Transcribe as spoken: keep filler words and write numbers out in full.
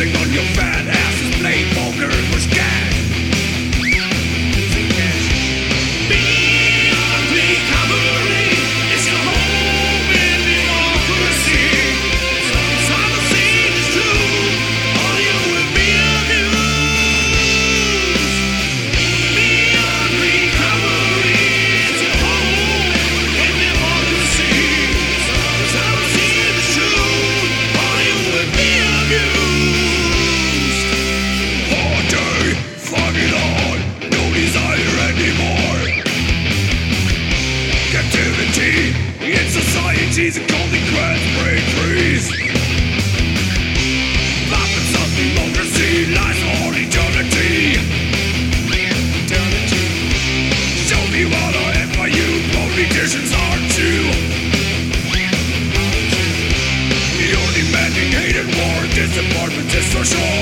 Dancing on your fat asses, play poker for scat. In society's golden grass break trees. Puppets of democracy lies on eternity. Eternity. Show me what I am by you, politicians are too. You're demanding hate and war, disappointment is for sure.